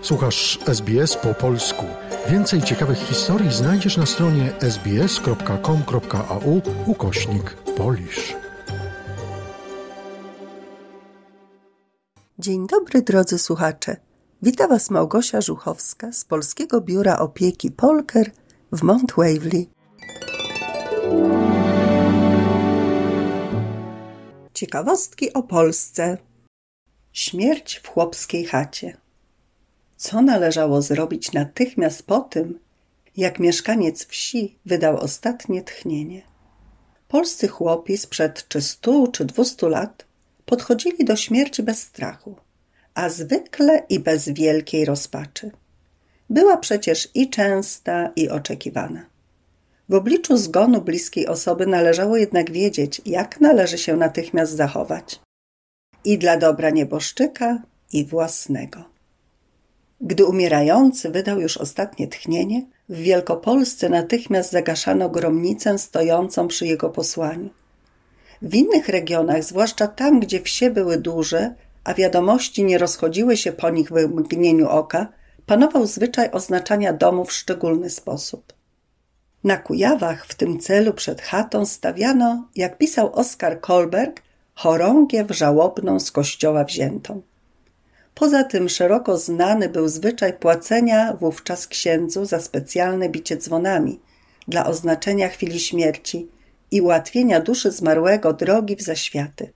Słuchasz SBS po polsku. Więcej ciekawych historii znajdziesz na stronie sbs.com.au/Polish. Dzień dobry, drodzy słuchacze. Wita Was Małgosia Żuchowska z Polskiego Biura Opieki Polker w Mount Waverly. Ciekawostki o Polsce. Śmierć w chłopskiej chacie. Co należało zrobić natychmiast po tym, jak mieszkaniec wsi wydał ostatnie tchnienie? Polscy chłopi sprzed 100 czy 200 lat podchodzili do śmierci bez strachu, a zwykle i bez wielkiej rozpaczy. Była przecież i częsta, i oczekiwana. W obliczu zgonu bliskiej osoby należało jednak wiedzieć, jak należy się natychmiast zachować. I dla dobra nieboszczyka, i własnego. Gdy umierający wydał już ostatnie tchnienie, w Wielkopolsce natychmiast zagaszano gromnicę stojącą przy jego posłaniu. W innych regionach, zwłaszcza tam, gdzie wsie były duże, a wiadomości nie rozchodziły się po nich w mgnieniu oka, panował zwyczaj oznaczania domu w szczególny sposób. Na Kujawach w tym celu przed chatą stawiano, jak pisał Oskar Kolberg, chorągiew żałobną z kościoła wziętą. Poza tym szeroko znany był zwyczaj płacenia wówczas księdzu za specjalne bicie dzwonami dla oznaczenia chwili śmierci i ułatwienia duszy zmarłego drogi w zaświaty.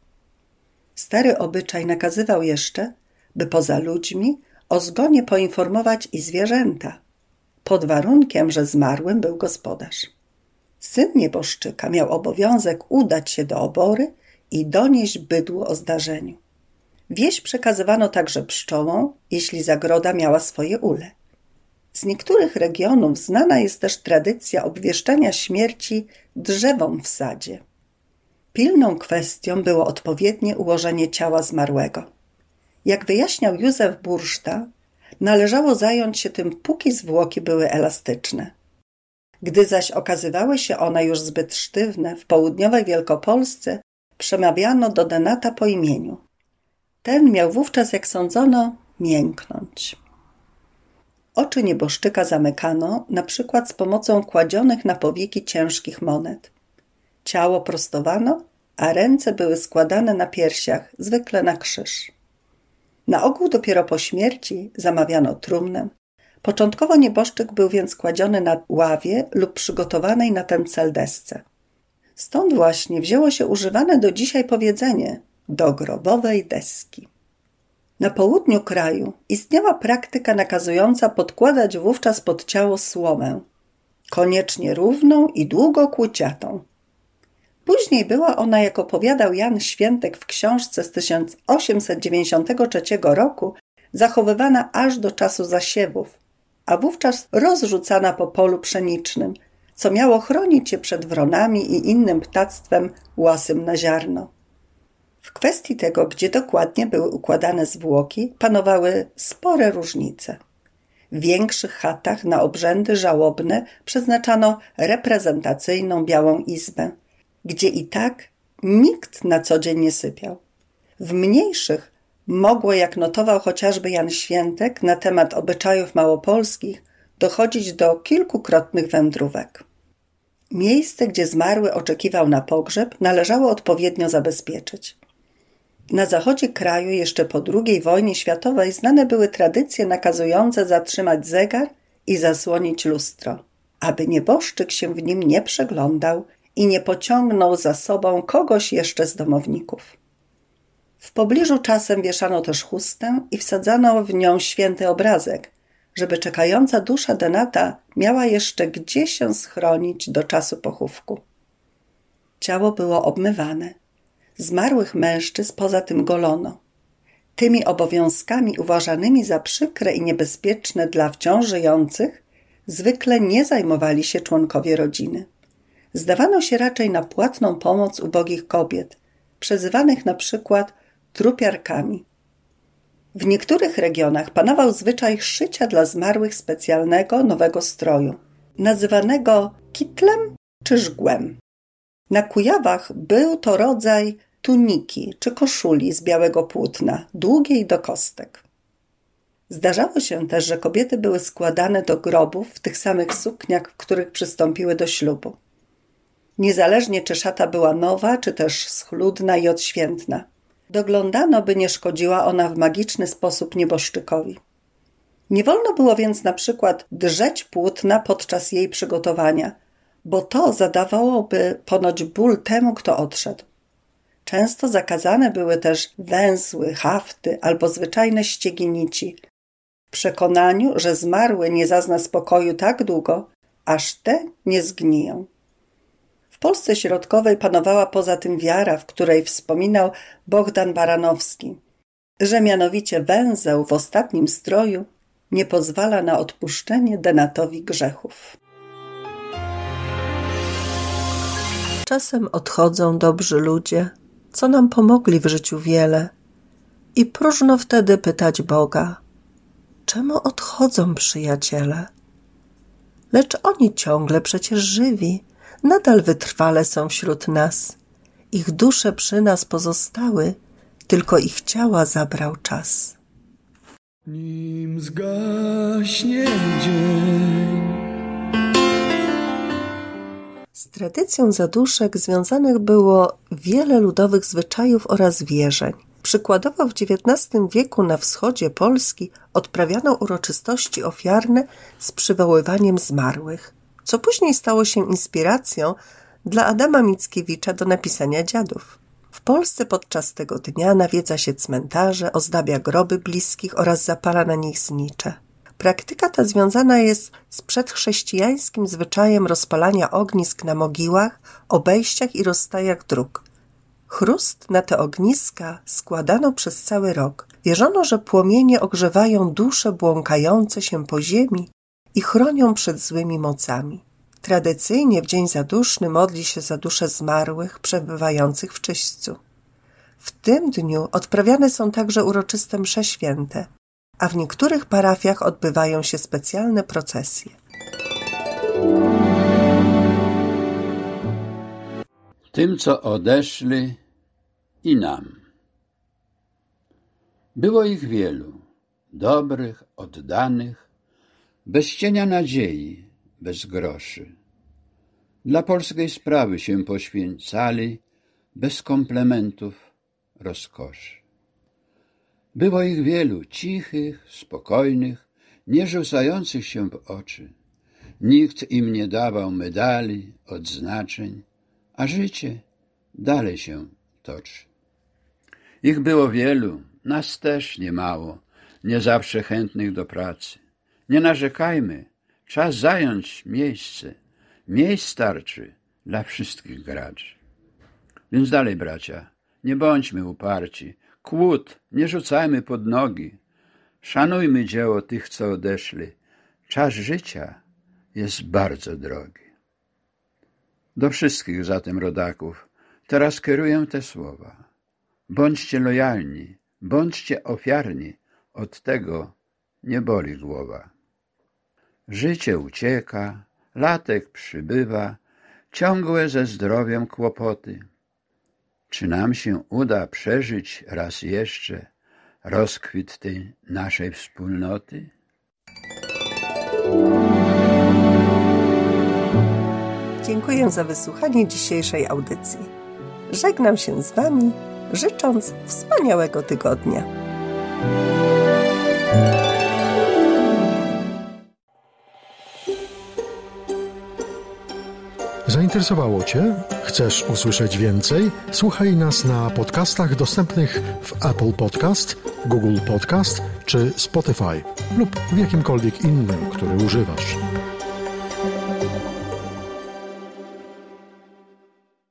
Stary obyczaj nakazywał jeszcze, by poza ludźmi o zgonie poinformować i zwierzęta, pod warunkiem, że zmarłym był gospodarz. Syn nieboszczyka miał obowiązek udać się do obory i donieść bydłu o zdarzeniu. Wieść przekazywano także pszczołom, jeśli zagroda miała swoje ule. Z niektórych regionów znana jest też tradycja obwieszczania śmierci drzewom w sadzie. Pilną kwestią było odpowiednie ułożenie ciała zmarłego. Jak wyjaśniał Józef Burszta, należało zająć się tym, póki zwłoki były elastyczne. Gdy zaś okazywały się one już zbyt sztywne, w południowej Wielkopolsce przemawiano do denata po imieniu. Ten miał wówczas, jak sądzono, mięknąć. Oczy nieboszczyka zamykano, na przykład z pomocą kładzionych na powieki ciężkich monet. Ciało prostowano, a ręce były składane na piersiach, zwykle na krzyż. Na ogół dopiero po śmierci zamawiano trumnę. Początkowo nieboszczyk był więc kładziony na ławie lub przygotowanej na ten cel desce. Stąd właśnie wzięło się używane do dzisiaj powiedzenie do grobowej deski. Na południu kraju istniała praktyka nakazująca podkładać wówczas pod ciało słomę, koniecznie równą i długo kłuciatą. Później była ona, jak opowiadał Jan Świętek w książce z 1893 roku, zachowywana aż do czasu zasiewów, a wówczas rozrzucana po polu pszenicznym, co miało chronić je przed wronami i innym ptactwem łasym na ziarno. W kwestii tego, gdzie dokładnie były układane zwłoki, panowały spore różnice. W większych chatach na obrzędy żałobne przeznaczano reprezentacyjną białą izbę, gdzie i tak nikt na co dzień nie sypiał. W mniejszych mogło, jak notował chociażby Jan Świętek na temat obyczajów małopolskich, dochodzić do kilkukrotnych wędrówek. Miejsce, gdzie zmarły oczekiwał na pogrzeb, należało odpowiednio zabezpieczyć. Na zachodzie kraju jeszcze po II wojnie światowej znane były tradycje nakazujące zatrzymać zegar i zasłonić lustro, aby nieboszczyk się w nim nie przeglądał i nie pociągnął za sobą kogoś jeszcze z domowników. W pobliżu czasem wieszano też chustę i wsadzano w nią święty obrazek, żeby czekająca dusza denata miała jeszcze gdzie się schronić do czasu pochówku. Ciało było obmywane. Zmarłych mężczyzn poza tym golono. Tymi obowiązkami uważanymi za przykre i niebezpieczne dla wciąż żyjących zwykle nie zajmowali się członkowie rodziny. Zdawano się raczej na płatną pomoc ubogich kobiet, przezywanych na przykład trupiarkami. W niektórych regionach panował zwyczaj szycia dla zmarłych specjalnego nowego stroju, nazywanego kitlem czy żgłem. Na Kujawach był to rodzaj tuniki czy koszuli z białego płótna, długiej do kostek. Zdarzało się też, że kobiety były składane do grobów w tych samych sukniach, w których przystąpiły do ślubu. Niezależnie czy szata była nowa, czy też schludna i odświętna. Doglądano, by nie szkodziła ona w magiczny sposób nieboszczykowi. Nie wolno było więc na przykład drzeć płótna podczas jej przygotowania, bo to zadawałoby ponoć ból temu, kto odszedł. Często zakazane były też węzły, hafty albo zwyczajne ściegi nici, w przekonaniu, że zmarły nie zazna spokoju tak długo, aż te nie zgniją. W Polsce Środkowej panowała poza tym wiara, w której wspominał Bohdan Baranowski, że mianowicie węzeł w ostatnim stroju nie pozwala na odpuszczenie denatowi grzechów. Czasem odchodzą dobrzy ludzie, co nam pomogli w życiu wiele, i próżno wtedy pytać Boga, czemu odchodzą przyjaciele? Lecz oni ciągle przecież żywi, nadal wytrwale są wśród nas. Ich dusze przy nas pozostały, tylko ich ciała zabrał czas. Nim zgaśnie dzień. Z tradycją zaduszek związanych było wiele ludowych zwyczajów oraz wierzeń. Przykładowo w XIX wieku na wschodzie Polski odprawiano uroczystości ofiarne z przywoływaniem zmarłych, co później stało się inspiracją dla Adama Mickiewicza do napisania Dziadów. W Polsce podczas tego dnia nawiedza się cmentarze, ozdabia groby bliskich oraz zapala na nich znicze. Praktyka ta związana jest z przedchrześcijańskim zwyczajem rozpalania ognisk na mogiłach, obejściach i rozstajach dróg. Chrust na te ogniska składano przez cały rok. Wierzono, że płomienie ogrzewają dusze błąkające się po ziemi i chronią przed złymi mocami. Tradycyjnie w dzień zaduszny modli się za dusze zmarłych przebywających w czyśćcu. W tym dniu odprawiane są także uroczyste msze święte, a w niektórych parafiach odbywają się specjalne procesje. Tym, co odeszli i nam. Było ich wielu, dobrych, oddanych, bez cienia nadziei, bez groszy. Dla polskiej sprawy się poświęcali, bez komplementów, rozkoszy. Było ich wielu, cichych, spokojnych, nie rzucających się w oczy. Nikt im nie dawał medali, odznaczeń, a życie dalej się toczy. Ich było wielu, nas też niemało, nie zawsze chętnych do pracy. Nie narzekajmy, czas zająć miejsce. Miejsc starczy dla wszystkich graczy. Więc dalej, bracia, nie bądźmy uparci, kłód nie rzucajmy pod nogi. Szanujmy dzieło tych, co odeszli. Czas życia jest bardzo drogi. Do wszystkich zatem rodaków teraz kieruję te słowa. Bądźcie lojalni, bądźcie ofiarni, od tego nie boli głowa. Życie ucieka, latek przybywa, ciągłe ze zdrowiem kłopoty. Czy nam się uda przeżyć raz jeszcze rozkwit tej naszej wspólnoty? Dziękuję za wysłuchanie dzisiejszej audycji. Żegnam się z Wami, życząc wspaniałego tygodnia. Zainteresowało Cię? Chcesz usłyszeć więcej? Słuchaj nas na podcastach dostępnych w Apple Podcast, Google Podcast czy Spotify lub w jakimkolwiek innym, który używasz.